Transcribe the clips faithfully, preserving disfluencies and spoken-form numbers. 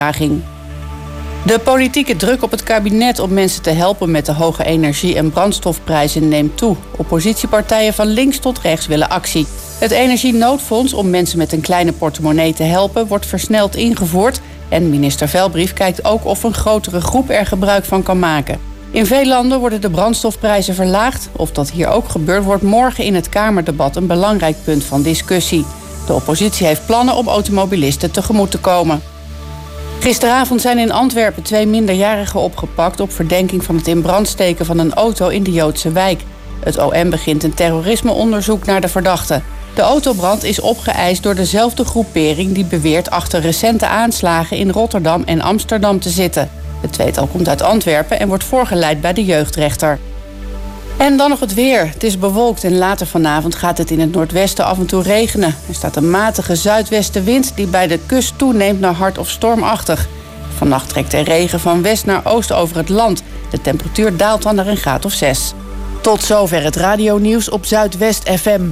vertraging. De politieke druk op het kabinet om mensen te helpen met de hoge energie- en brandstofprijzen neemt toe. Oppositiepartijen van links tot rechts willen actie. Het energienoodfonds om mensen met een kleine portemonnee te helpen wordt versneld ingevoerd. En minister Velbrief kijkt ook of een grotere groep er gebruik van kan maken. In veel landen worden de brandstofprijzen verlaagd. Of dat hier ook gebeurt, wordt morgen in het Kamerdebat een belangrijk punt van discussie. De oppositie heeft plannen om automobilisten tegemoet te komen. Gisteravond zijn in Antwerpen twee minderjarigen opgepakt op verdenking van het in brand steken van een auto in de Joodse wijk. Het O M begint een terrorismeonderzoek naar de verdachten. De autobrand is opgeëist door dezelfde groepering die beweert achter recente aanslagen in Rotterdam en Amsterdam te zitten. Het tweetal komt uit Antwerpen en wordt voorgeleid bij de jeugdrechter. En dan nog het weer. Het is bewolkt en later vanavond gaat het in het noordwesten af en toe regenen. Er staat een matige zuidwestenwind die bij de kust toeneemt naar hard of stormachtig. Vannacht trekt er regen van west naar oost over het land. De temperatuur daalt dan naar een graad of zes. Tot zover het radionieuws op Zuidwest F M.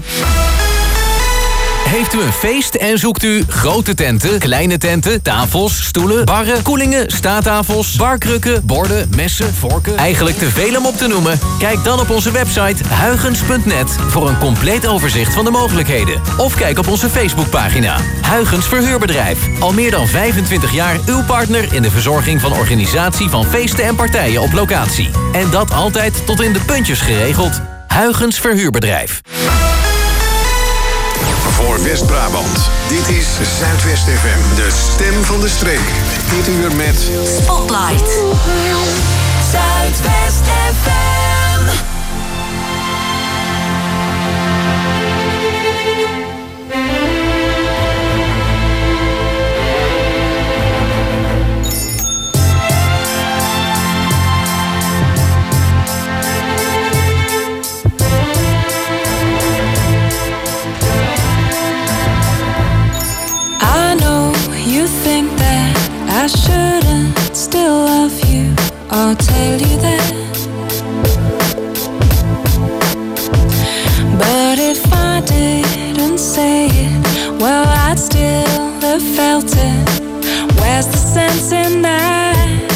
Heeft u een feest en zoekt u grote tenten, kleine tenten, tafels, stoelen, barren, koelingen, staattafels, barkrukken, borden, messen, vorken? Eigenlijk te veel om op te noemen? Kijk dan op onze website huygens punt net voor een compleet overzicht van de mogelijkheden. Of kijk op onze Facebookpagina. Huygens Verhuurbedrijf. Al meer dan vijfentwintig jaar uw partner in de verzorging van organisatie van feesten en partijen op locatie. En dat altijd tot in de puntjes geregeld. Huygens Verhuurbedrijf. Voor West-Brabant. Dit is Zuidwest F M, de stem van de streek. Dit uur met Spotlight. Zuidwest F M. I shouldn't still love you or tell you that. But if I didn't say it, well, I'd still have felt it. Where's the sense in that?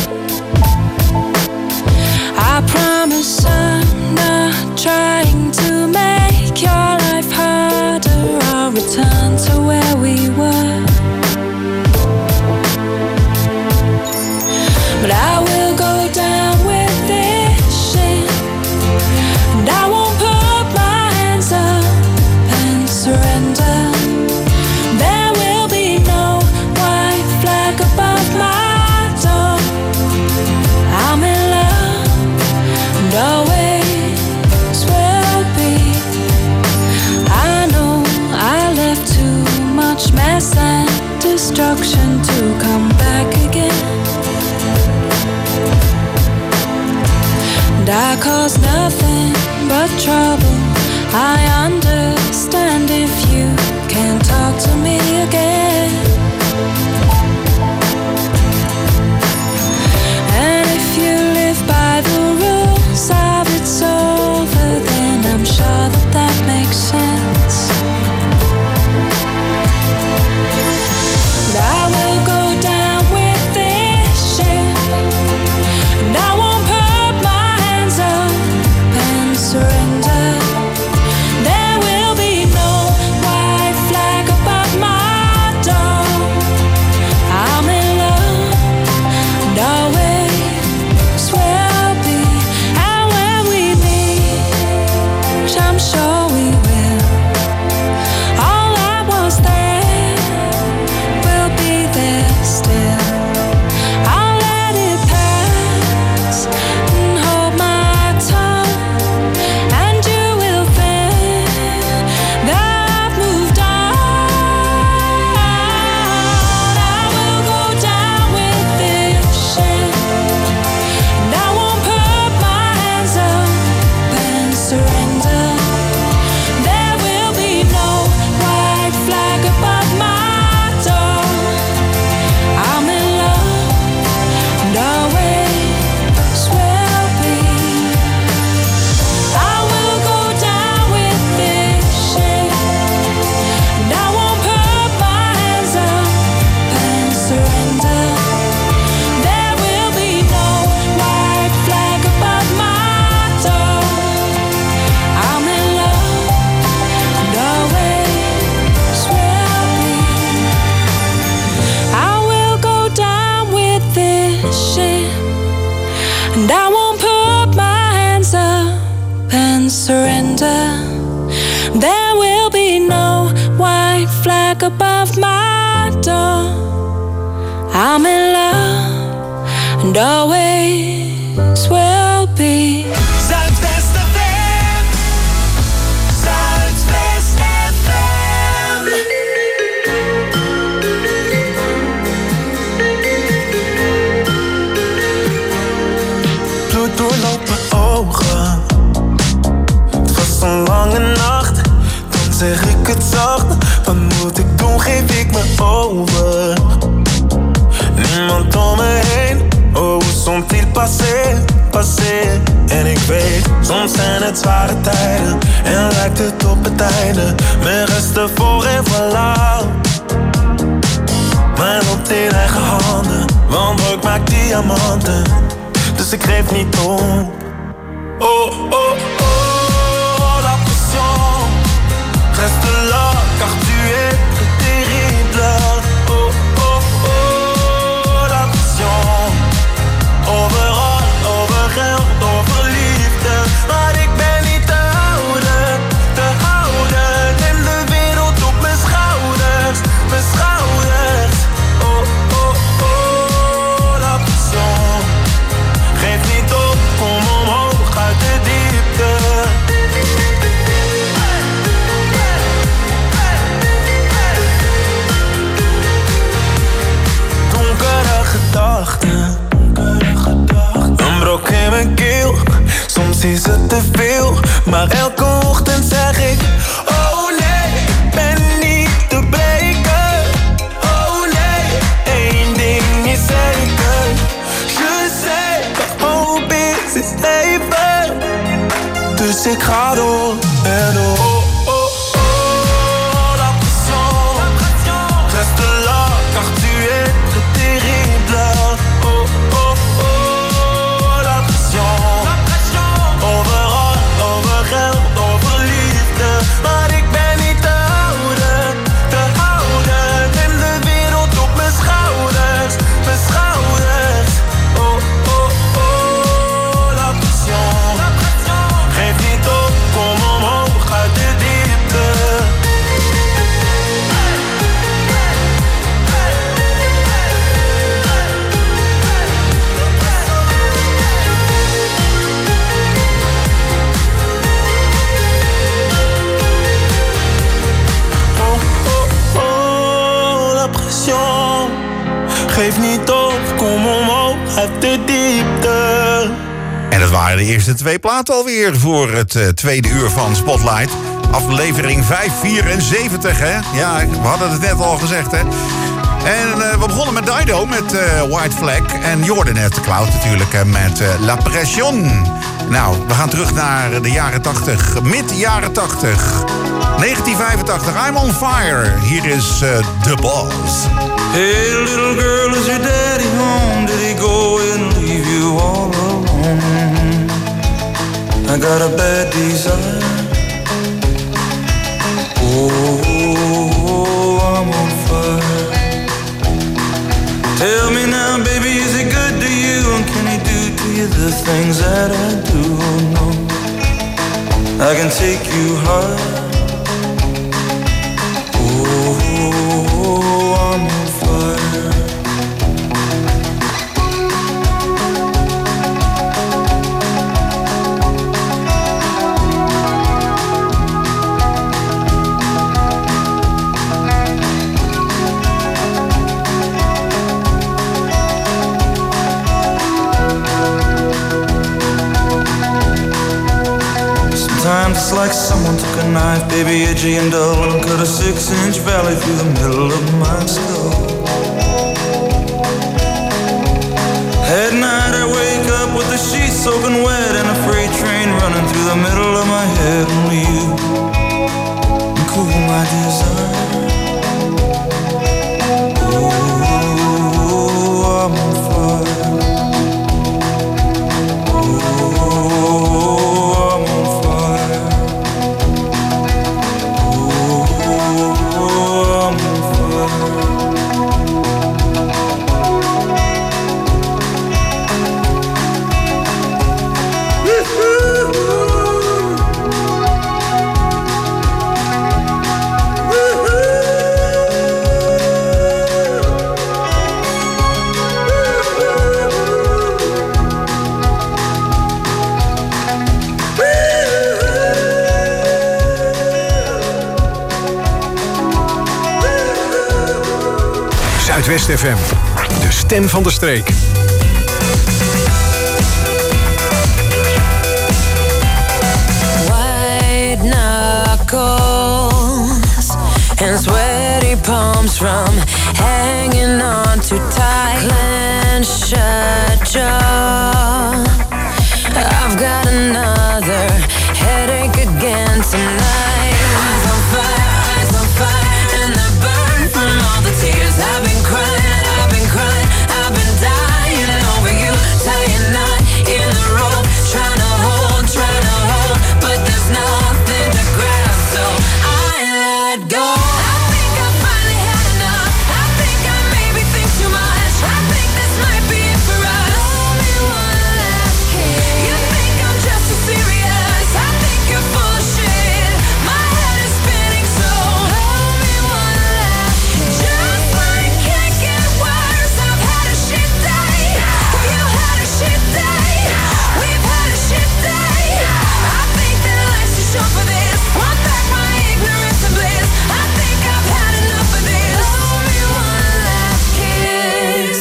I promise I'm not trying to make your life harder. I'll return to where we were. But I will go down with this shit, and I won't put my hands up and surrender. There will be no white flag above my door. I'm in love and always will be. I know I left too much mess and destruction to come back again. And I cause nothing but trouble. I understand if you can't talk to me again. And if you live by the rules of it's over, then I'm sure that that makes sense. And I will go down with this shit, and I won't put my hands up and surrender. There will wishing, and I won't put my hands up and surrender. There will be no white flag above my door. I'm in love and always will be. Zuidwest F M. Zuidwest F M. Bloed doorloopt mijn ogen. Het was een lange nacht. Dan zeg ik het zacht. Wat moet ik doen? Geef ik me over. Niemand om me heen. Oh, sont-ils passé, passé. En ik weet, soms zijn het zware tijden. En lijkt het op het einde. Mijn resten voor en voilà. Mijn lot in eigen handen. Want ik maak diamanten. Dus ik geef niet om. Oh, oh, oh, la pression. Reste là, car tu es terrible. Oh, oh, oh, la pression. Overal, over geld, over liefde. Maar ik ben niet te houden, te houden. Neem de wereld op mijn schouders, mijn schouders. Oh, oh, oh, la pression. Geef niet op, kom omhoog uit de diepte. Donkere gedachten. Een brok in mijn keel, soms is het te veel. Maar elke ochtend zeg ik, oh nee, ik ben niet te breken. Oh nee, één ding is zeker. Je sais, de hoop is, is even. Dus ik ga door en door. Oh, oh, oh, la pression. Reste là, car tu es terrible. Oh, oh, oh, la pression. Overal, over geld, over liefde. Maar ik ben niet te houden, te houden. Neem de wereld op mijn schouders, mijn schouders. Oh, oh, oh, la pression. Geef niet op, kom omhoog uit de diepte. Oh, oh, oh, la pression. Geef niet op, kom omhoog uit de diepte. En dat waren de eerste twee platen alweer voor het uh, tweede uur van Spotlight. Aflevering vijfhonderdvierenzeventig, hè? Ja, we hadden het net al gezegd, hè? En uh, we begonnen met Dido, met uh, White Flag. En je hoorde net Cloud natuurlijk, uh, met uh, La Pression. Nou, we gaan terug naar de jaren tachtig, mid-jaren tachtig. negentien vijfentachtig, I'm on fire. Hier is uh, The Boss. Hey little girl, is your daddy home? Did he go and leave you all alone? I got a bad desire. Oh, I'm on fire. Tell me now, baby, is he good to you? And can he do to you the things that I do? Oh no, I can take you high. Oh, I'm on fire. Sometimes it's like someone took a knife, baby, edgy and dull, and cut a six-inch valley through the middle of my skull. At night I wake up with the sheets soaking wet and a freight train running through the middle of my head. Only you can cool my desire. Oh, I'm on fire. Oh, Zuidwest F M. De stem van de streek. White knuckles and sweaty palms from hanging on too tight. Clenched shut jaw. I've got another headache again tonight. Eyes on fire, eyes on fire, and the burn from all the tears I've been crying, I've been crying, I've been dying over you, tying knot in the rope, trying to hold, trying to hold, but there's nothing to grab, so I let go. I think I finally had enough. I think I maybe think too much. I think this might be it for us. Only one last kiss. You think I'm just too serious? I think you're full of shit. My head is spinning, so only one last kiss. Just when it can't get worse, I've had a shit day. You had a shit day. We've had a shit day. I think that life's too short for this. Want back my ignorance and bliss. I think I've had enough of this. Only one last kiss.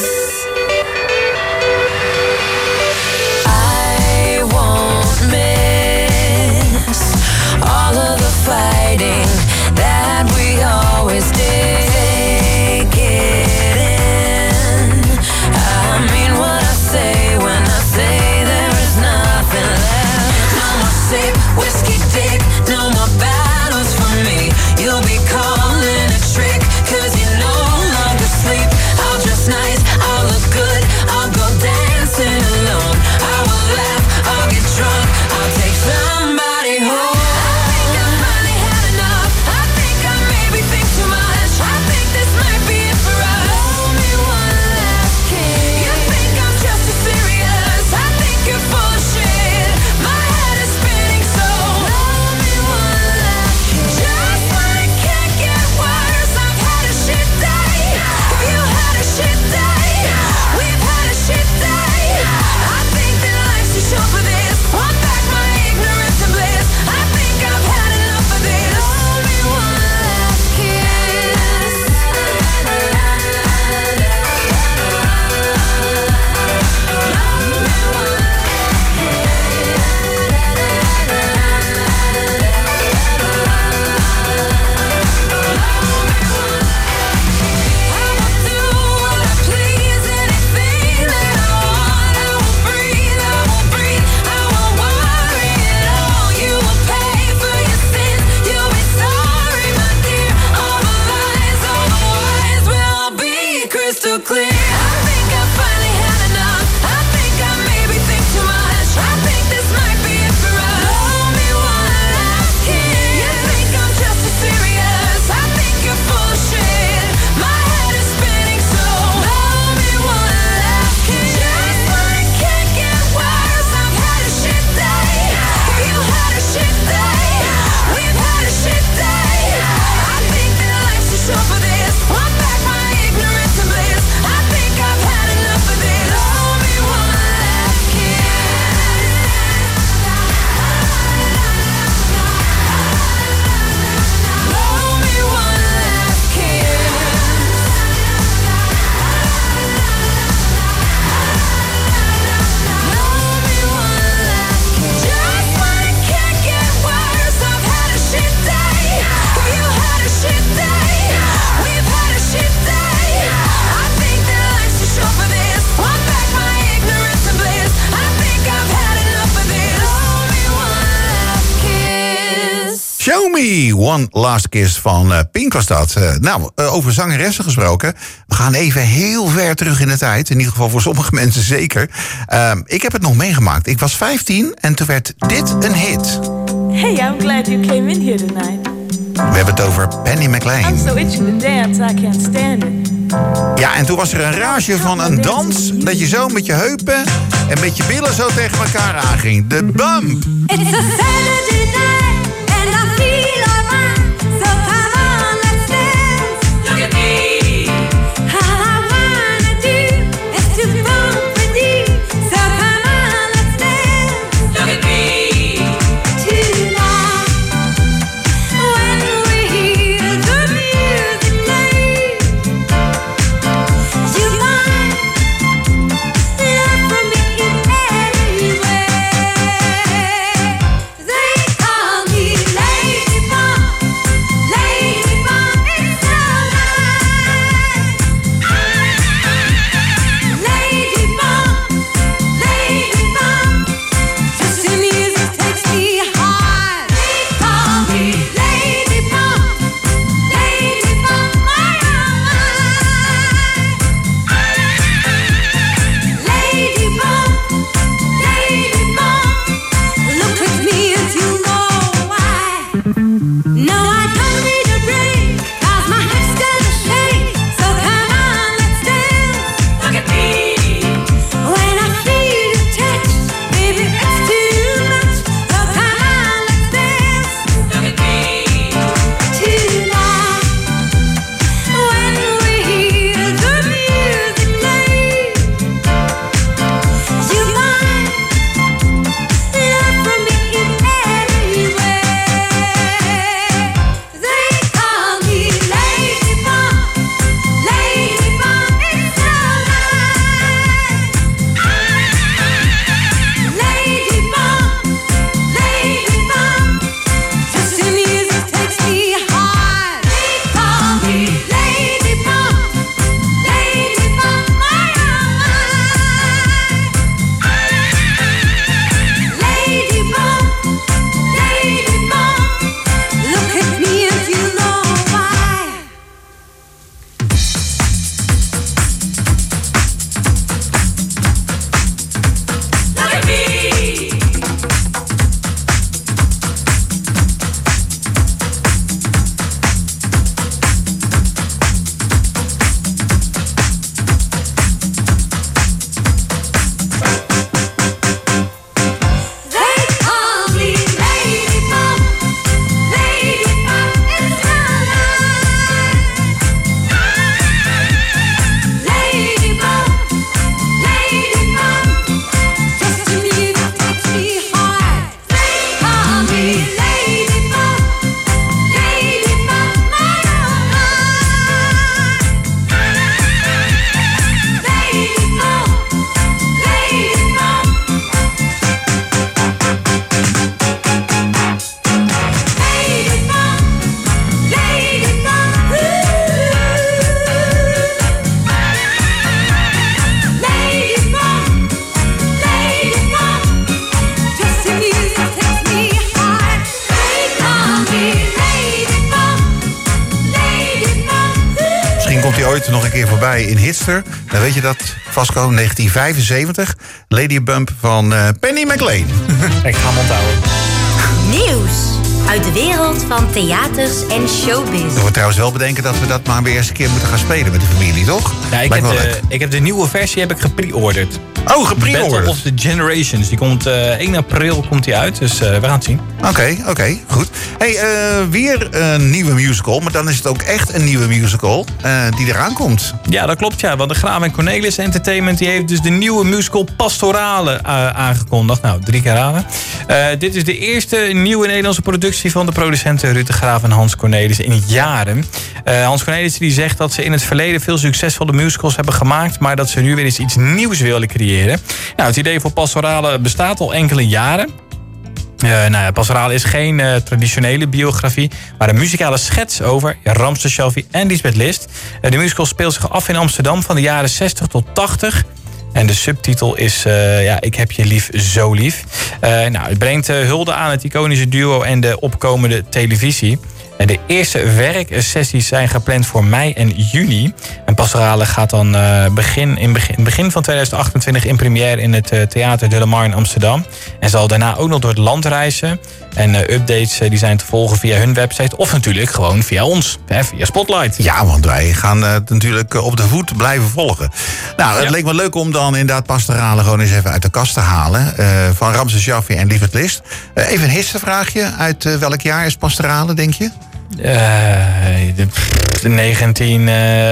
I won't miss all of the fighting that we always did. Take it in. I mean what I say when I say there is nothing left. No more sip, whiskey dick, no more battles for me. You'll be calling a trick, cause you no longer sleep. I'll dress nice, I'll look good, I'll go dancing alone. I will laugh, I'll get drunk, I'll take somebody home. I think I finally had enough. I think I maybe think too much. I think this might be it for us. Only one last kiss. You think I'm just too serious? I think you're full of shit. My head is spinning, so only one last kiss. Just when it can't get worse, I've had a shit day. You had a shit day. We've had a shit day. I think that life's too short for this. Want back my ignorance and bliss. I think I've had enough of this. Only one last kiss. I will do what I please, anything that I want. I will breathe, I will breathe, I will worry it all. You will pay for your sins, you'll be sorry, my dear. All the lies, all the lies will all be crystal clear. I think I finally had enough. I think I maybe think too much. I think this might be it for us. Only one last kiss. You think I'm just too serious? I think you're full of shit. My head is spinning, so only one last kiss. Just when it can't get worse, I've had a shit day. You had a shit day. We've had a shit day. I think that life's too short for this. Want back my ignorance and bliss. I think I've had enough of this. Only one last kiss. Only one last kiss. Only one last kiss. Just when it can't get worse, I've had a shit day. You had a shit day. We've had a shit day. I think that life's too short for this. Want back my ignorance and bliss. I think I've had enough of this. Only one last kiss. Show Me One Last Kiss van uh, Pink was dat. Uh, nou, uh, over zangeressen gesproken. We gaan even heel ver terug in de tijd. In ieder geval voor sommige mensen zeker. Uh, ik heb het nog meegemaakt. Ik was vijftien en toen werd dit een hit. Hey, I'm glad you came in here tonight. We hebben het over Penny McLean. I'm so itching to dance, I can't stand it. Ja, en toen was er een rage van een dans... dat je zo met je heupen en met je billen zo tegen elkaar aanging. De bump. It's a Saturday night and I feel alright. So come on, let's dance. Look at me. All I wanna do is to bump with you. So come on, let's dance. Look at me. Tonight, when we hear the music play, ooit nog een keer voorbij in Hitster. Dan weet je dat, Vasco, negentien vijfenzeventig. Lady Bump van uh, Penny McLean. Ik ga hem onthouden. Nieuws uit de wereld van theaters en showbiz. Ik moet trouwens wel bedenken dat we dat maar weer eens een keer moeten gaan spelen met de familie, toch? Ja, ik, heb de, ik heb de nieuwe versie heb ik gepre-orderd. Oh, gepre-orderd? Battle of the Generations. Die komt uh, één april komt die uit, dus uh, we gaan het zien. Oké, okay, oké, okay, goed. Hey, uh, weer een nieuwe musical, maar dan is het ook echt een nieuwe musical uh, die eraan komt. Ja, dat klopt, ja. Want de Graaf en Cornelis Entertainment die heeft dus de nieuwe musical Pastorale uh, aangekondigd. Nou, drie keer raden. Uh, dit is de eerste nieuwe Nederlandse productie van de producenten Ruud de Graaf en Hans Cornelis in jaren. Uh, Hans Cornelis die zegt dat ze in het verleden veel succesvolle musicals hebben gemaakt, maar dat ze nu weer eens iets nieuws willen creëren. Nou, het idee voor Pastorale bestaat al enkele jaren. Uh, nou ja, Pastorale is geen uh, traditionele biografie, maar een muzikale schets over ja, Ramses Shaffi en Lisbeth List. Uh, de musical speelt zich af in Amsterdam van de jaren zestig tot tachtig. En de subtitel is uh, ja, Ik heb je lief, zo lief. Uh, nou, het brengt uh, hulde aan het iconische duo en de opkomende televisie. En de eerste werksessies zijn gepland voor mei en juni. En Pastorale gaat dan uh, begin, in begin, begin van tweeduizend achtentwintig in première in het uh, Theater de la Mar in Amsterdam. En zal daarna ook nog door het land reizen. En uh, updates uh, die zijn te volgen via hun website of natuurlijk gewoon via ons, hè, via Spotlight. Ja, want wij gaan uh, natuurlijk op de voet blijven volgen. Nou, het ja. leek me leuk om dan inderdaad Pastorale gewoon eens even uit de kast te halen. Uh, van Ramses Shaffi en Lisbeth List. Uh, even een hitsenvraagje. Uit uh, welk jaar is Pastorale, denk je? Uh, de, de negentien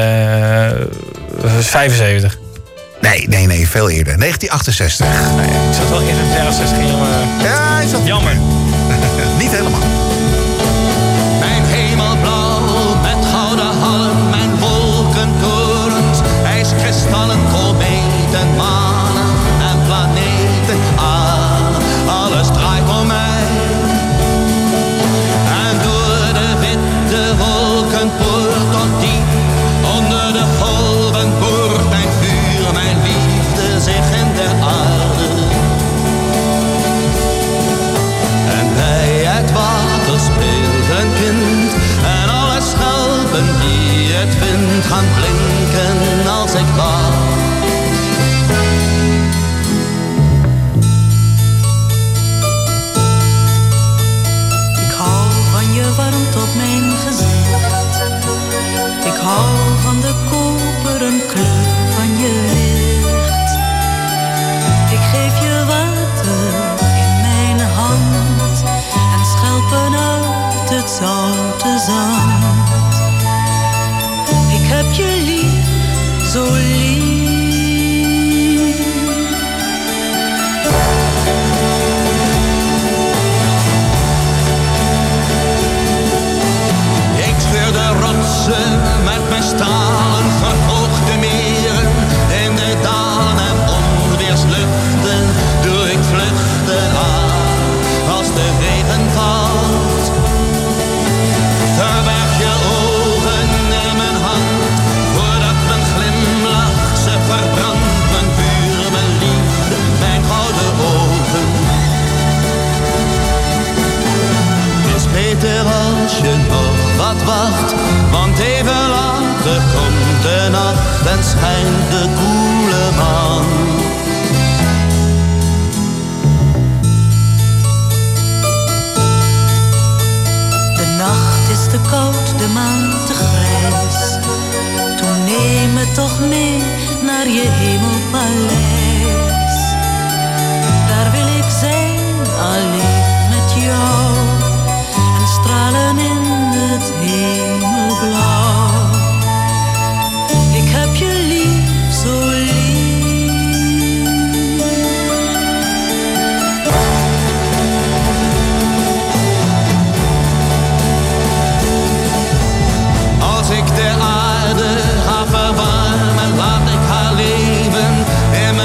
vijfenzeventig. Nee, nee, nee, veel eerder. negentien achtenzestig. Nee, ik zat wel eerder in de jaren zestig, maar... Ja, is dat jammer. Niet helemaal. Mijn hemelblauw met gouden halm, mijn wolkentorens, ijskristallen, kometen, manen en planeten. Ah, alles draait om mij. En door de witte wolkenpoort tot diep onder de golven boort mijn vuur, mijn liefde zich in de aarde. En bij het water speelt een kind en alle schelpen die het vindt gaan blinken als ik wacht. Ik hou van je warmte op mijn gezicht. Ik hou van de koperen kleur van je licht. Ik geef je water in mijn hand en schelpen uit het zoute zand. Ik heb je lief, zo lief. Ik scheur de rotsen met mijn stralen, verhoog de meren in de dalen en onweersluchten doe ik vluchten aan als de regen valt. Verberg je ogen in mijn hand voordat mijn glimlach ze verbrandt. Mijn vuur, mijn liefde, mijn gouden ogen. Het is beter als je nog wat wacht, want even later komt de nacht en schijnt de koele maan. De nacht is te koud, de maan te grijs. Toen neem me toch mee naar je hemelpaleis. Daar wil ik zijn, alleen met jou. En stralen in het hemelblauw. Ik heb je lief, zo lief. Als ik de aarde ga verwarmen, laat ik haar leven in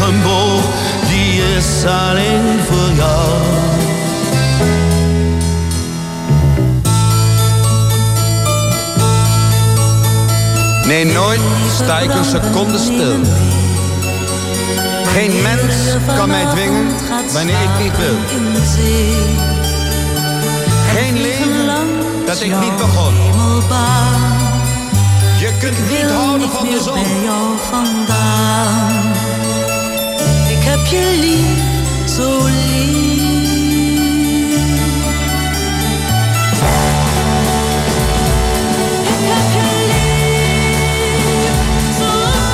mijn boog, die is alleen voor jou. Nee, nooit sta ik een seconde stil. Geen mens kan mij dwingen wanneer ik niet wil. Geen leven dat ik niet begon. Je kunt niet houden van de zon. Ik heb je lief, zo lief. Ik heb je lief, zo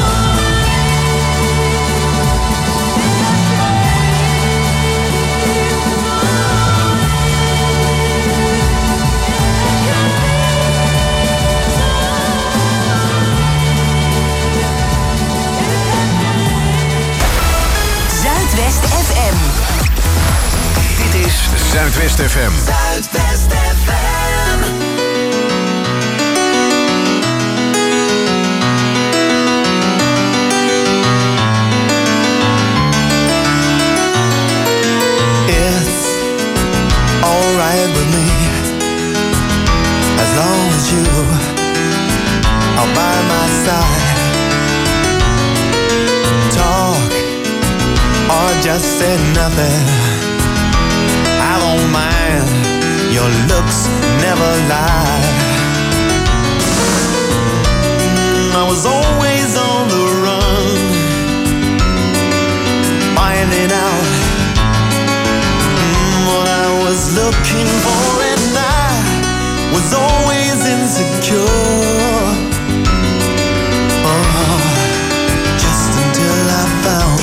Zuidwest F M. Dit is Zuidwest F M. Zuidwest F M. It's alright with me, as long as you are by my side. Talk or just say nothing, I don't mind, your looks never lie. I was always on the run, finding out what I was looking for, and I was always insecure. Oh, just until I found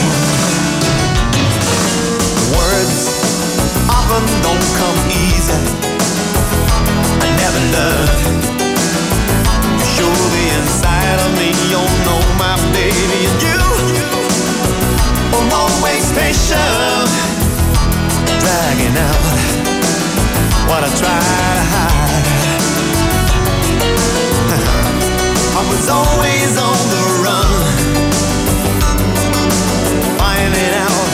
words often don't come easy. I never learned to show the inside of me. You know my baby, and you were always patient, dragging out what I tried to hide. I was always on the run, finding out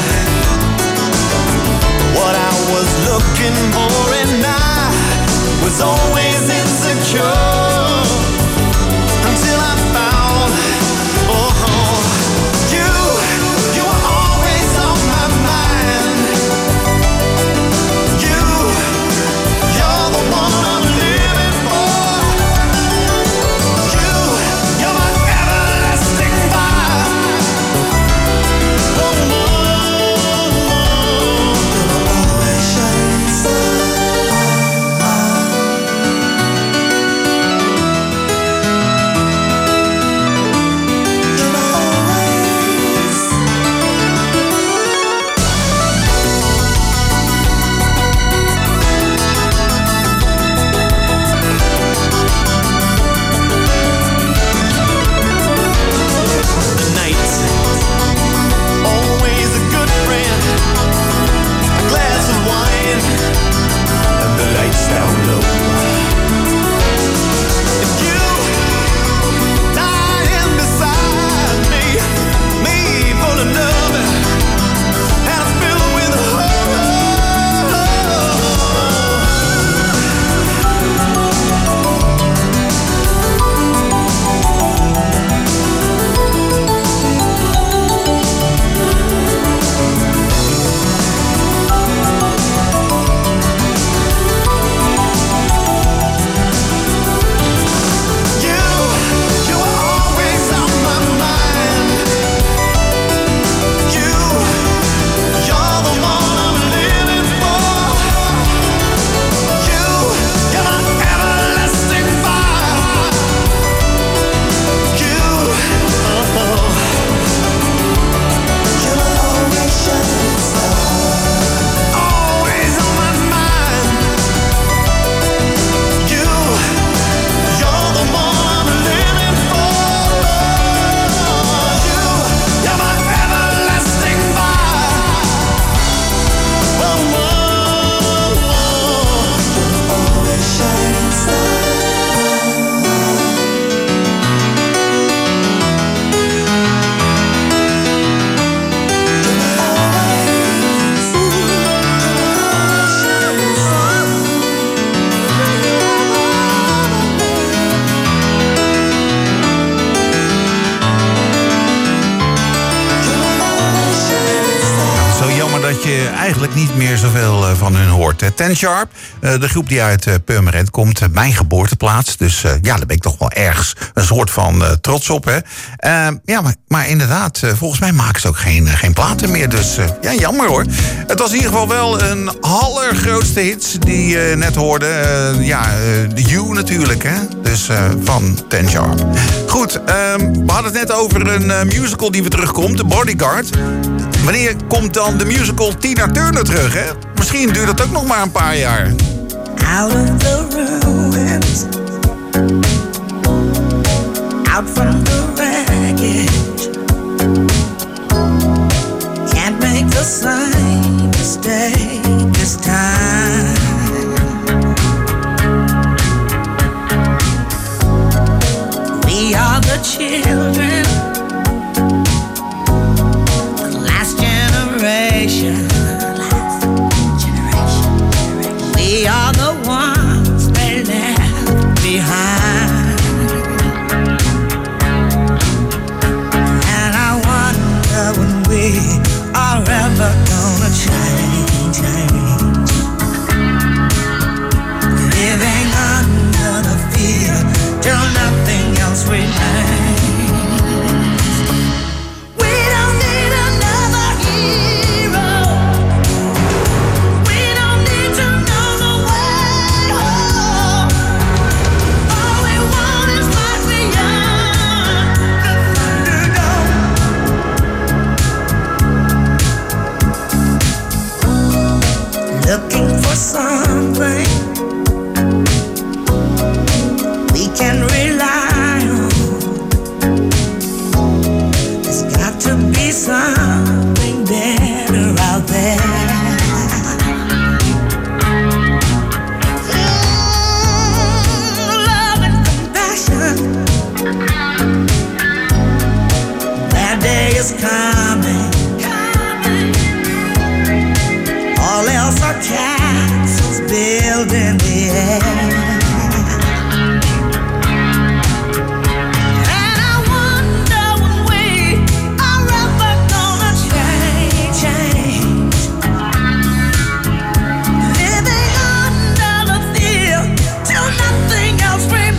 what I was looking for, and I was always insecure until I found, oh, you, you were always on my mind. You, you're the one I'm living for. You, you're my everlasting fire. Oh, oh, oh. You're my shine star. niet meer zoveel uh, van hun hoort. Uh, Ten Sharp, uh, de groep die uit uh, Purmerend komt, uh, mijn geboorteplaats. Dus uh, ja, daar ben ik toch wel ergens een soort van uh, trots op. Hè. Uh, ja, maar, maar inderdaad, uh, volgens mij maken ze ook geen, uh, geen platen meer. Dus uh, ja, jammer hoor. Het was in ieder geval wel een allergrootste hit die je uh, net hoorde. Uh, ja, uh, You natuurlijk, hè. Dus uh, van Ten Sharp. Goed, uh, we hadden het net over een uh, musical die weer terugkomt, The Bodyguard. Wanneer komt dan de musical Tina Turner terug, hè? Misschien duurt dat ook nog maar een paar jaar. Out of the ruins, out from the wreckage, can't make the same mistake this time. We are the children, the last generation. We are the ones they left behind. And I wonder when we are ever gonna change, change. Living under the fear till nothing else remains. Looking for something we can rely on. There's got to be something better out there. Mm, love and compassion. That day is coming. All else are castles built in the air. And I wonder when we are ever gonna change, change. Living under the fear till nothing else remains.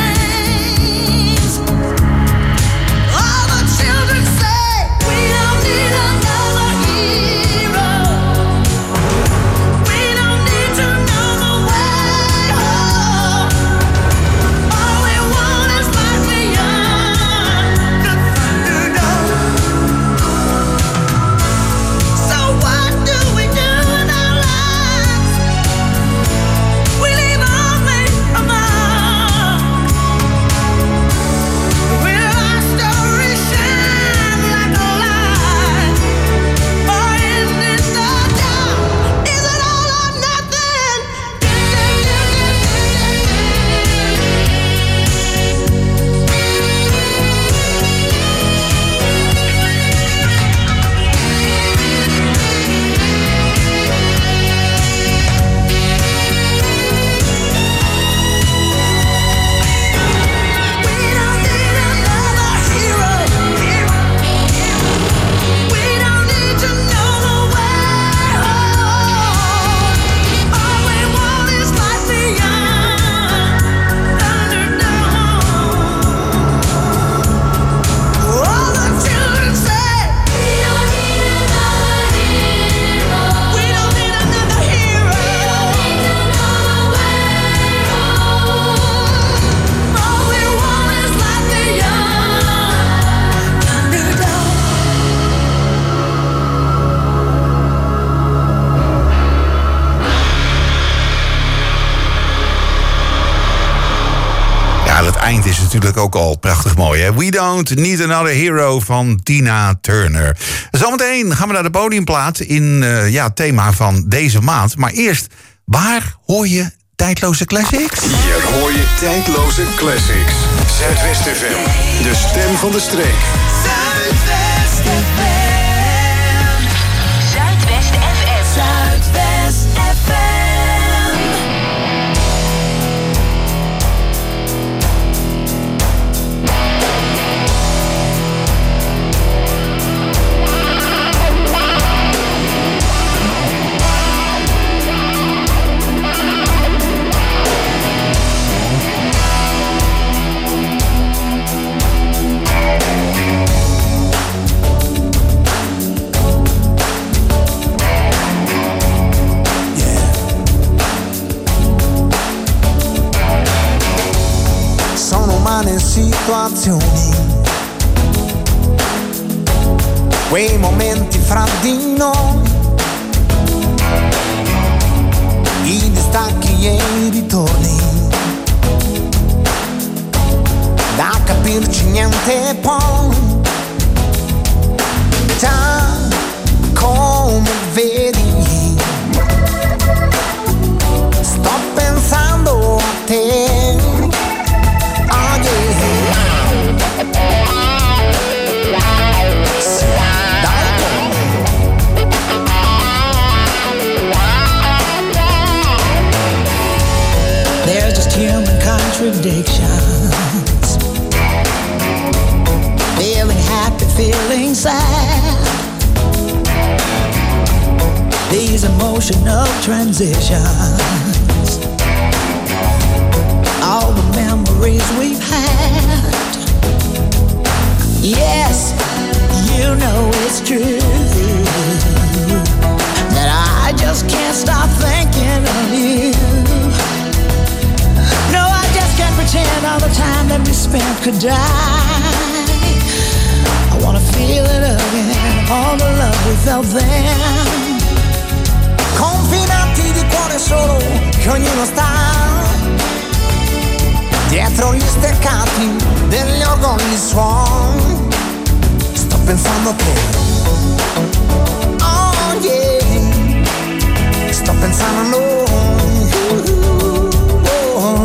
All the children say we don't need another hero. eind is natuurlijk ook al prachtig mooi, hè? We Don't Need Another Hero van Tina Turner. Zometeen gaan we naar de podiumplaat in uh, ja, het thema van deze maand. Maar eerst, waar hoor je tijdloze classics? Hier hoor je tijdloze classics. Zuidwest F M, de stem van de streek. Zuidwest F M. Zuidwest F M. Zuidwest F M. situazioni, quei momenti fra di noi, i distacchi e i ritorni, da capirci niente poi. Già come vedi, sto pensando a te. Oh yeah. Sì, There's just human contradictions. Feeling happy, feeling sad. These emotional transitions. All the memories we've had. Yes, you know it's true that I just can't stop thinking of you. No, I just can't pretend all the time that we spent could die. I wanna feel it again, all the love we felt then. Confinanti di cuore solo, che ognuno sta dietro gli steccati degli orgogli suoni. Sto pensando a te. Oh yeah. Sto pensando a noi. Oh.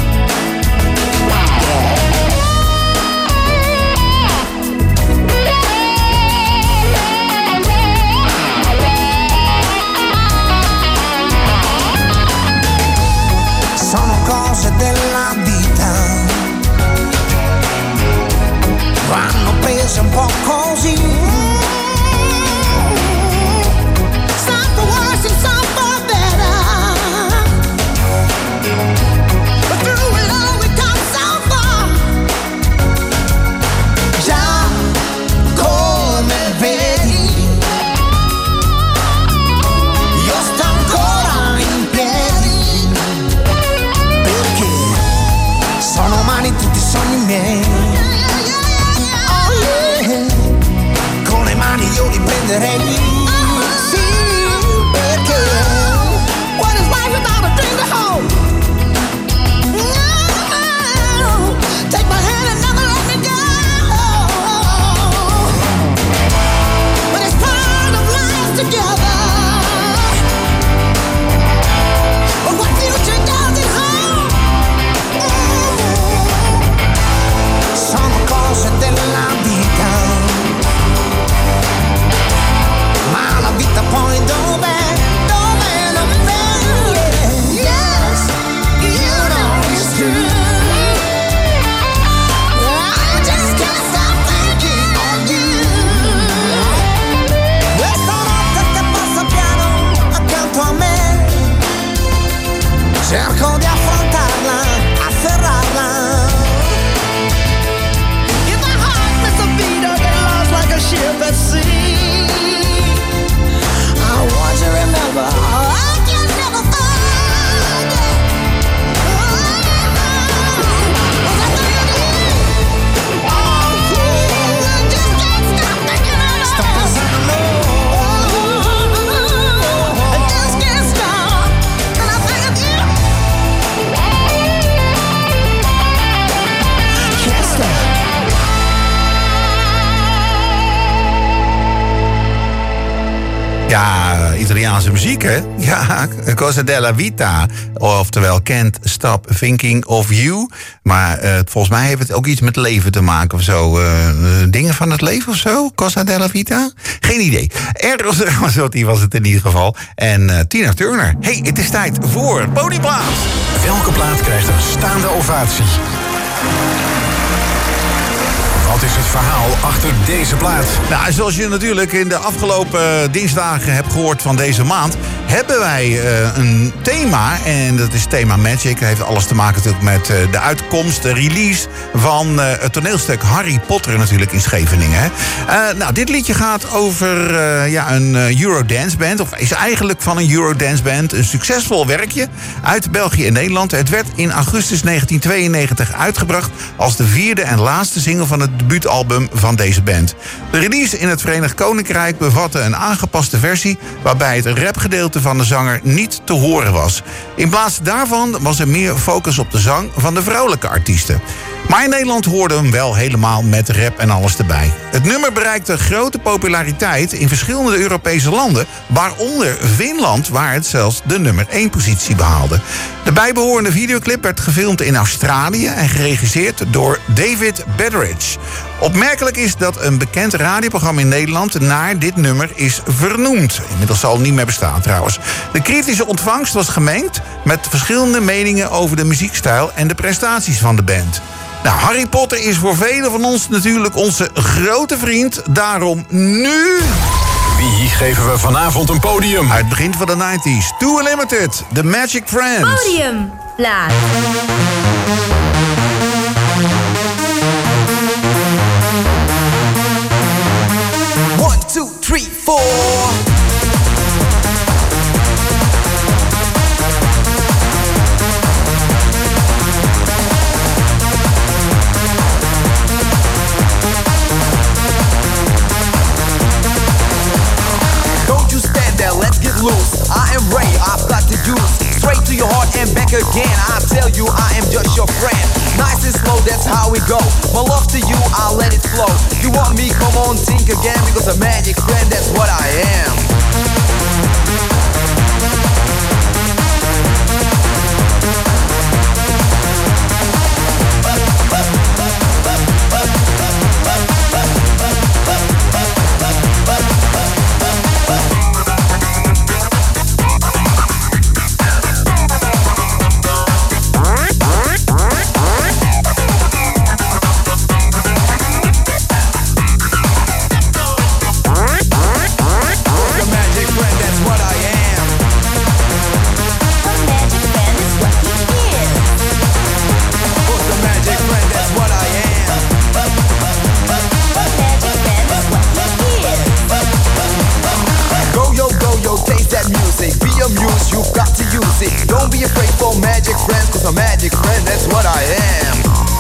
Sono cose della vita, vanno prese un po' così. Some for worse and some for better, but through it all we come so far. Già come vedi, io sto ancora in piedi, perché sono umani tutti i sogni miei. Oh yeah. Con le mani io li prenderei. Sì, perché what is life without a dream to hold? No, take my hand and never let me go. But it's part of life together. But what future does it hold? Sono cose della vita, ma la vita poi dov'è? Dov'è? Dov'è? Yes, you know it's true. I just can't stop thinking of you. Questa notte che passa piano accanto a me, cerco di affrontarla, afferrarla. If my heart missed a beat or get lost like a ship at sea, I want you to remember I can never forget. Oh yeah, I just can't stop thinking of you. Stop pensando. I just can't stop, and I think of you. Can't stop. Ja, Italiaanse muziek, hè? Ja, Cosa della Vita. Oftewel, Can't Stop Thinking of You. Maar uh, volgens mij heeft het ook iets met leven te maken of zo. Uh, dingen van het leven of zo? Cosa della Vita? Geen idee. Eros Ramazzotti was het in ieder geval. En uh, Tina Turner. Hey, het is tijd voor Ponyplaat. Welke plaat krijgt een staande ovatie? Wat is het verhaal achter deze plaat? Nou, zoals je natuurlijk in de afgelopen dinsdagen hebt gehoord van deze maand, hebben wij uh, een thema. En dat is thema Magic. Dat heeft alles te maken natuurlijk met uh, de uitkomst, de release van uh, het toneelstuk Harry Potter natuurlijk in Scheveningen. Hè. Uh, nou, dit liedje gaat over uh, ja, een uh, Eurodance band. Of is eigenlijk van een Eurodance band. Een succesvol werkje uit België en Nederland. Het werd in augustus negentien tweeënnegentig uitgebracht als de vierde en laatste single van het debuutalbum van deze band. De release in het Verenigd Koninkrijk bevatte een aangepaste versie waarbij het rapgedeelte van de zanger niet te horen was. In plaats daarvan was er meer focus op de zang van de vrouwelijke artiesten. Maar in Nederland hoorden we hem wel helemaal met rap en alles erbij. Het nummer bereikte grote populariteit in verschillende Europese landen, waaronder Finland, waar het zelfs de nummer één positie behaalde. De bijbehorende videoclip werd gefilmd in Australië en geregisseerd door David Betteridge. Opmerkelijk is dat een bekend radioprogramma in Nederland naar dit nummer is vernoemd. Inmiddels zal het niet meer bestaan trouwens. De kritische ontvangst was gemengd met verschillende meningen over de muziekstijl en de prestaties van de band. Nou, Harry Potter is voor velen van ons natuurlijk onze grote vriend. Daarom nu... Wie geven we vanavond een podium? Uit het begin van de negentig's. Too Unlimited, The Magic Friends. Podium, plaat. One, two, three, four. Let's get loose. I am Ray, I've got to use straight to your heart and back again. I tell you I am just your friend. Nice and slow, that's how we go. My love to you, I'll let it flow. You want me, come on, think again. Because a magic friend, that's what I am. Don't be afraid for magic friends, cause a magic friend, that's what I am.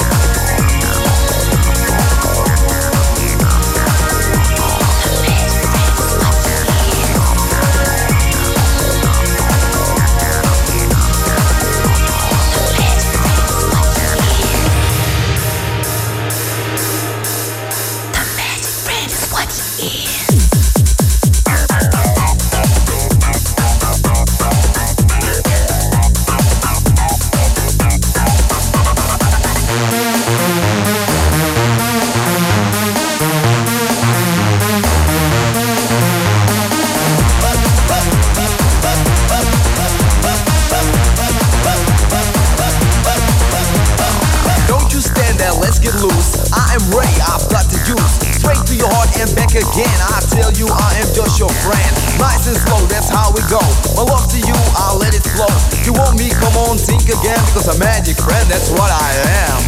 Again, I tell you I am just your friend. Nice and slow, that's how we go. My love to you, I'll let it flow. You want me, come on, think again. Because a magic friend, that's what I am.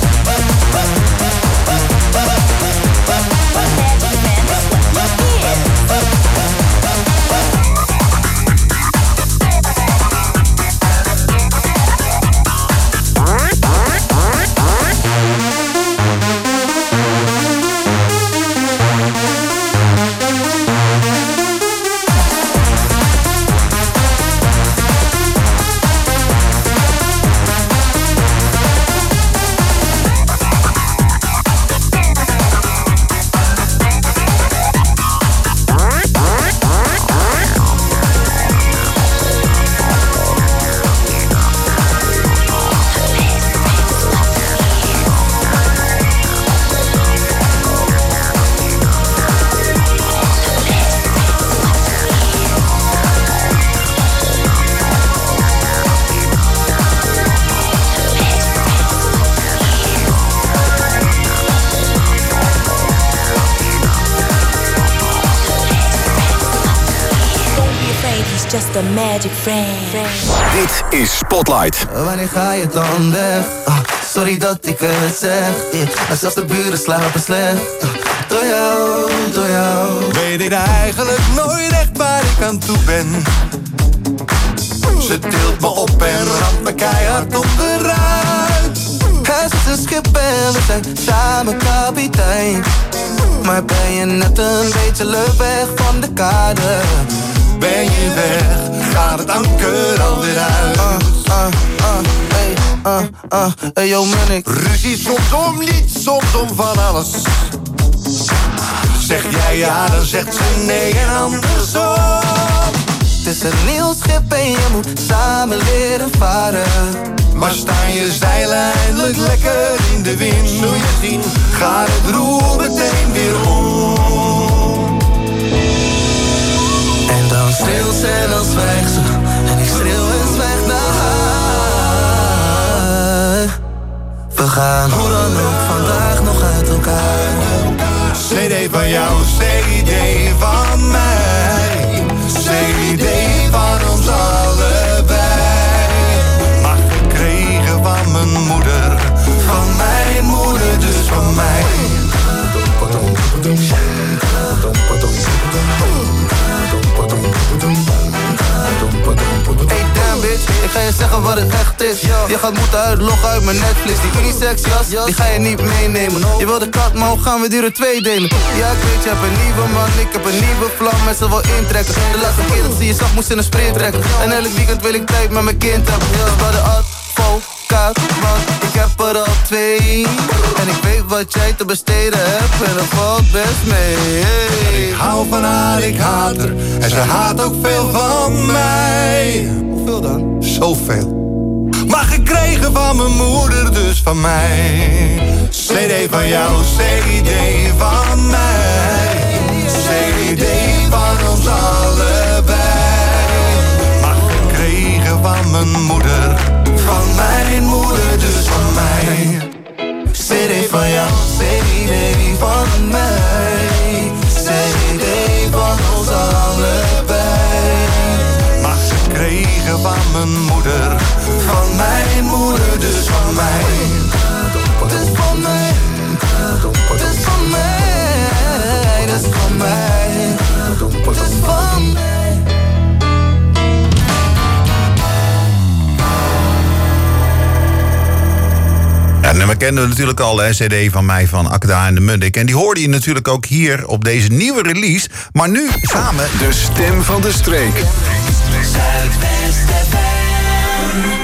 the magic friend. Dit is Spotlight. Wanneer ga je dan weg? Ah, sorry dat ik het zeg. Yeah. Maar zelfs de buren slapen slecht. Ah, door jou, door jou. Weet ik eigenlijk nooit echt waar ik aan toe ben. Ze tilt me op en ramt me keihard onderuit. Het is een schip en we zijn samen kapitein. Maar ben je net een beetje leuk weg van de kade? Ben je weg, gaat het anker alweer uit. Ah, ah, ah, hey, ah, ah, hey yo Munnik. Ruzie soms om niets, soms om van alles. Zeg jij ja, dan zegt ze nee en andersom. Het is een nieuw schip en je moet samen leren varen. Maar staan je zeilen eindelijk lekker in de wind. Zul je zien, gaat het roer meteen weer om. En dan schreeuwt ze en dan zwijgt ze. En ik schreeuw en zwijg naar haar. We gaan hoe dan ook vandaag nog uit elkaar. C D van jou, C D van mij. C D van ons allebei. Maar gekregen van mijn moeder. Van mijn moeder, dus van mij. Hey damn bitch, ik ga je zeggen wat het echt is. Je gaat moeten uitloggen uit mijn Netflix. Die unisex-jas, die ga je niet meenemen. Je wil de kat, maar hoe gaan we die er twee delen? Ja, ik weet, je hebt een nieuwe man, ik heb een nieuwe vlam. En ze wil intrekken. De laatste keer dat ze je zag, moest in een sprint trekken. En elk weekend wil ik tijd met mijn kind hebben. Dus bij de advocaat, want ik heb er al twee. En ik weet wat jij te besteden hebt en dat valt best mee. Hey. Ik hou van haar, ik haat haar. En ze haat ook veel van mij. Hoeveel dan? Zoveel. Maar gekregen van mijn moeder, dus van mij. C D van jou, C D van mij. C D van ons allebei. Maar gekregen van mijn moeder. Van mijn moeder, dus van mij. C D van jou, C D van mij. C D van ons allebei. Maar gekregen van mijn moeder. Van mijn moeder, dus van mij. Het is van mij. Het is van mij. Het is van mij. Het is van mij. Ja, het nummer kennen we natuurlijk al, hè, C D van mij van Akda en de Munnik. En die hoorde je natuurlijk ook hier op deze nieuwe release. Maar nu samen de stem van de streek. Zuidwest F M.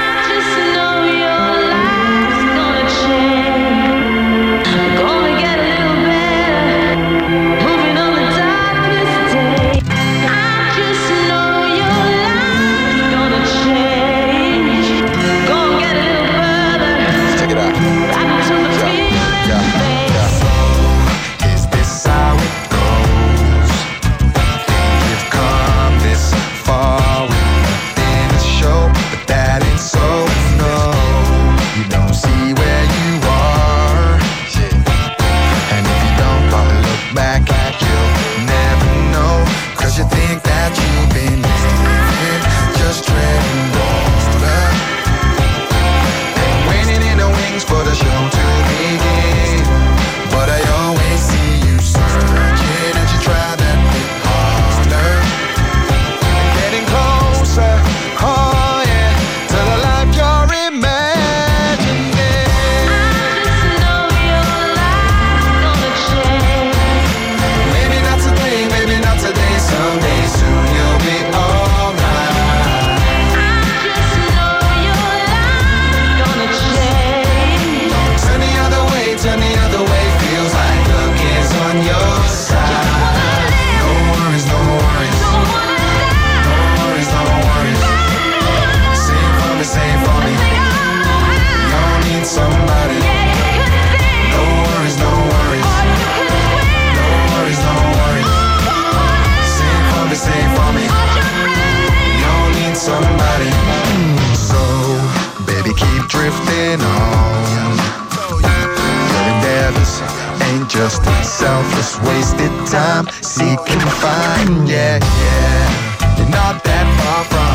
just selfless, wasted time, seek and find, yeah, yeah. You're not that far far from.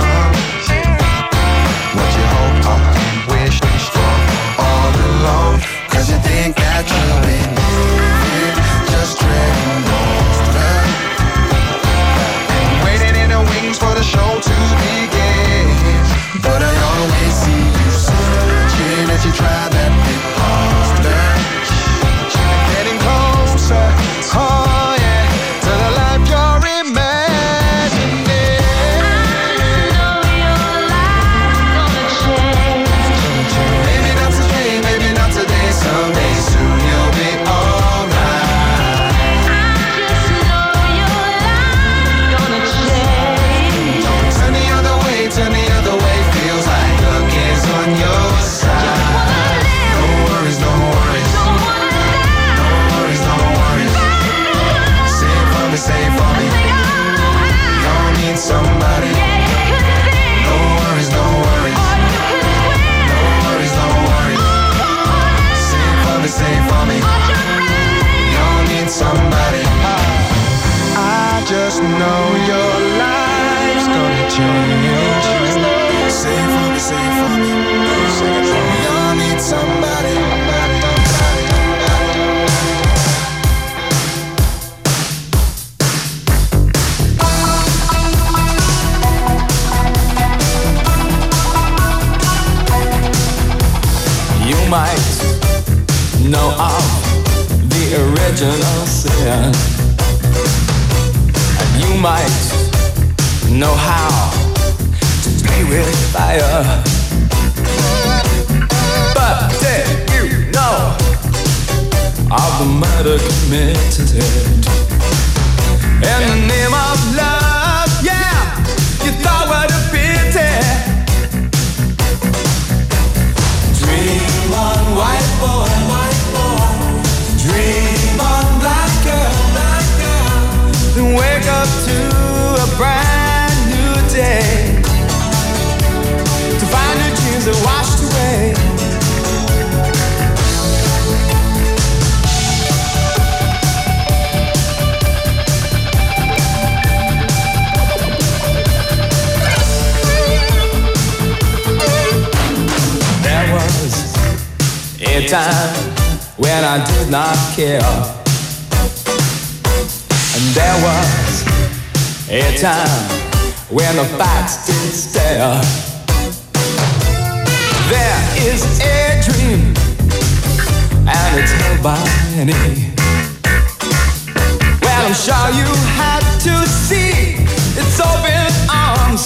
What you hope or wish to strong all alone. Cause you think that you've been living, just treading water. And waiting in the wings for the show to begin. But I always see you searching as you try that bit harder. Getting closer, oh yeah, to the life you're imagining. I know your life's gonna change. Maybe not today, maybe not today, someday soon you'll be alright. I just know your life's gonna change. Don't turn the other way, turn the other way, feels like luck is on your side. No worries, no worries. No worries, no worries. Say it for me, say it for me. You all need somebody. No worries, no worries. No worries, no worries. Say it for me, say it for me. You all need somebody. I just know your life's gonna change. Say it for me, say it for me. Say it for me. You all need somebody. You might know of the original sin, and you might know how to play with fire. But did you know of the murder committed in the name of love? Yeah, you thought what a pity. Dream on, white boy, white boy. Dream on, black girl, black girl. Then wake up to a brand new day, to find your dreams are washed away. There was a time when I did not care, and there was a time when the facts did stare. There is a dream, and it's held by many. Well, I'm sure you had to see its open arms.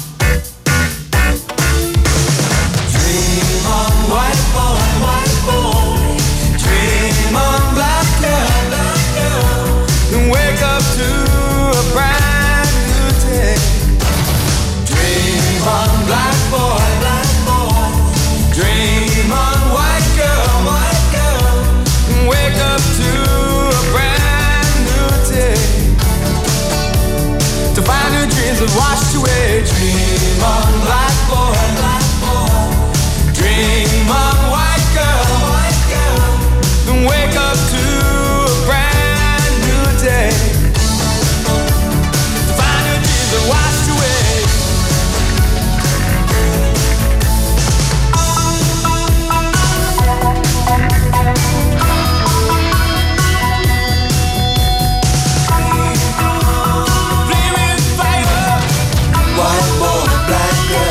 Dream on, white boy, white boy. Dream on, black girl, black girl. And wake up to a brand new day. Dream on, black boy, black boy. Dream on, white girl, white girl. And wake up to a brand new day, to find your dreams have washed away. Dream on, black boy, black boy. Dream on, white girl, white girl. Then wake up to a brand new day, to find your dreams have washed away. Flaming fire. White boy, black girl.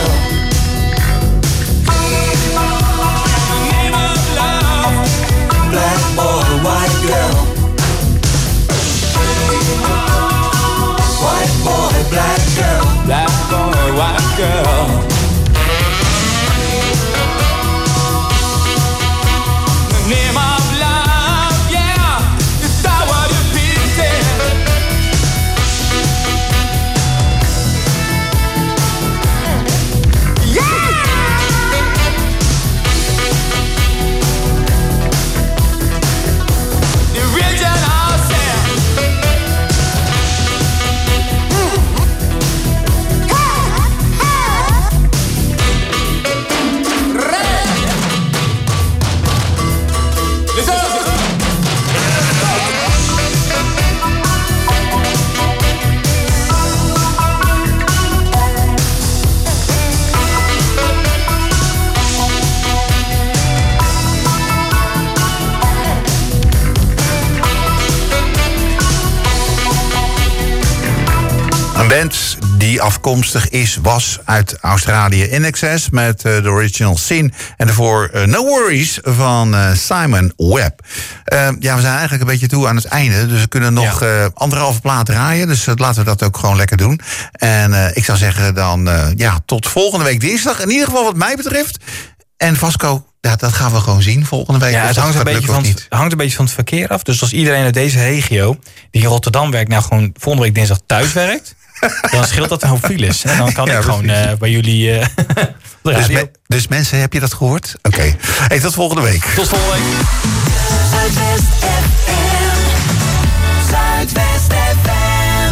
band die afkomstig is, was uit Australië, In Excess met uh, de original Scene. En daarvoor uh, No Worries van uh, Simon Webb. Uh, ja, we zijn eigenlijk een beetje toe aan het einde. Dus we kunnen nog ja. uh, anderhalve plaat draaien. Dus uh, laten we dat ook gewoon lekker doen. En uh, ik zou zeggen dan uh, ja, tot volgende week dinsdag. In ieder geval wat mij betreft. En Vasco, ja, dat gaan we gewoon zien volgende week. Ja, het hangt een, beetje van het, hangt een beetje van het verkeer af. Dus als iedereen uit deze regio die in Rotterdam werkt, nou gewoon volgende week dinsdag thuis werkt, dan scheelt dat een hoop files. En dan kan ja, ik gewoon uh, bij jullie. Uh, dus, me, dus mensen, heb je dat gehoord? Oké. Okay. Hey, tot volgende week. Tot volgende week. Zuidwest F M. Zuidwest F M.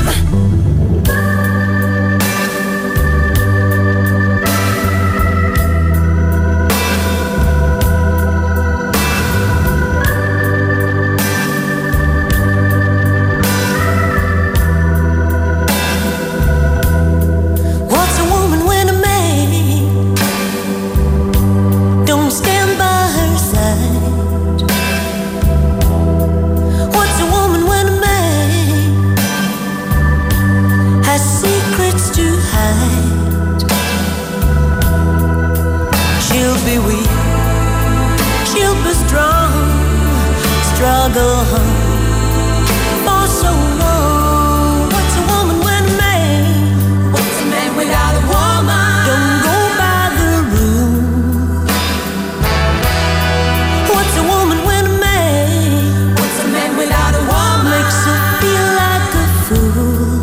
Struggle for so long. What's a woman when a man? What's a man without a woman? Don't go by the rule. What's a woman when a man? What's a man without a woman? Makes her feel like a fool.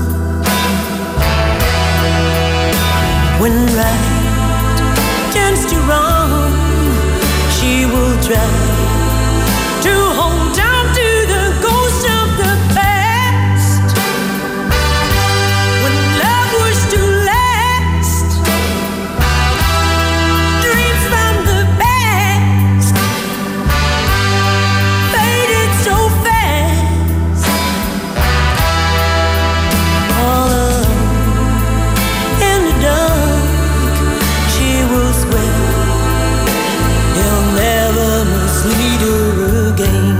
When right turns to wrong, she will try to hold on to the ghost of the past. When love was to last, dreams from the past faded so fast. All alone in the dark, she will swear he'll never mislead her again.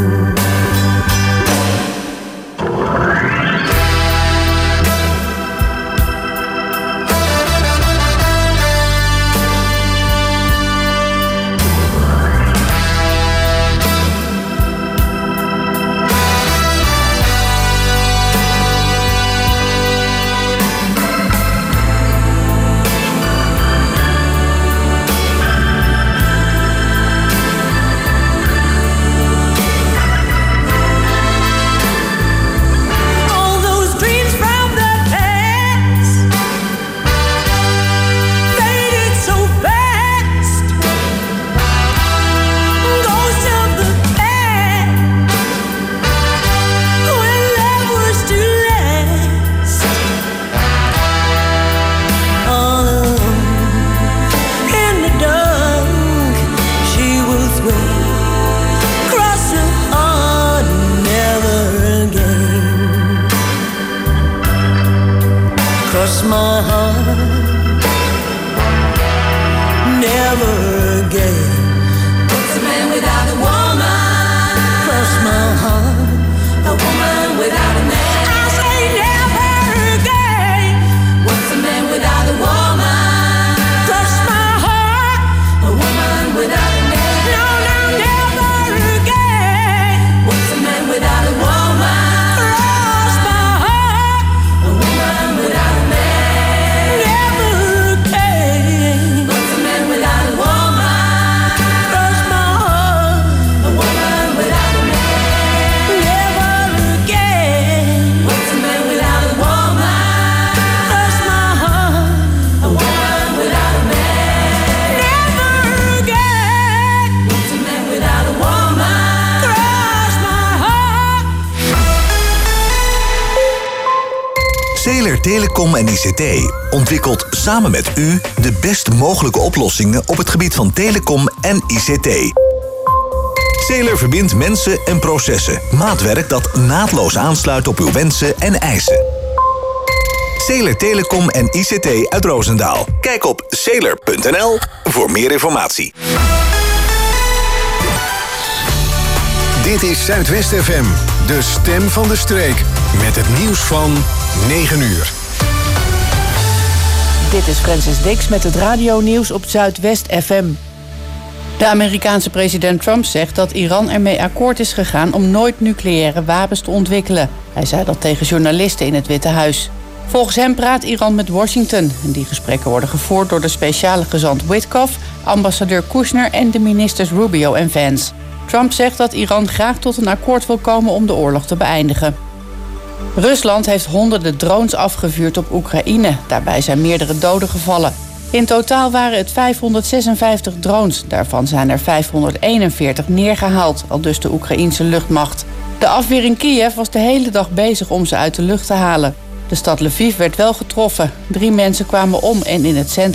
Cross my heart, never again. What's a man without a woman? Cross my heart, a woman without a man. I say never again. What's a man without a woman? Cross my heart, a woman without a man. No, no, never again. What's a man without a woman? Cross my heart, a woman without a man. Zeler Telecom en I C T ontwikkelt samen met u de best mogelijke oplossingen op het gebied van telecom en I C T. Zeler verbindt mensen en processen. Maatwerk dat naadloos aansluit op uw wensen en eisen. Zeler Telecom en I C T uit Roosendaal. Kijk op zeler punt n l voor meer informatie. Dit is Zuidwest F M, de stem van de streek. Met het nieuws van negen uur. Dit is Francis Dix met het radionieuws op Zuidwest F M. De Amerikaanse president Trump zegt dat Iran ermee akkoord is gegaan om nooit nucleaire wapens te ontwikkelen. Hij zei dat tegen journalisten in het Witte Huis. Volgens hem praat Iran met Washington. En die gesprekken worden gevoerd door de speciale gezant Witkoff, ambassadeur Kushner en de ministers Rubio en Vance. Trump zegt dat Iran graag tot een akkoord wil komen om de oorlog te beëindigen. Rusland heeft honderden drones afgevuurd op Oekraïne. Daarbij zijn meerdere doden gevallen. In totaal waren het vijfhonderdzesenvijftig drones. Daarvan zijn er vijfhonderdeenenveertig neergehaald, aldus de Oekraïense luchtmacht. De afweer in Kiev was de hele dag bezig om ze uit de lucht te halen. De stad Lviv werd wel getroffen. Drie mensen kwamen om en in het centrum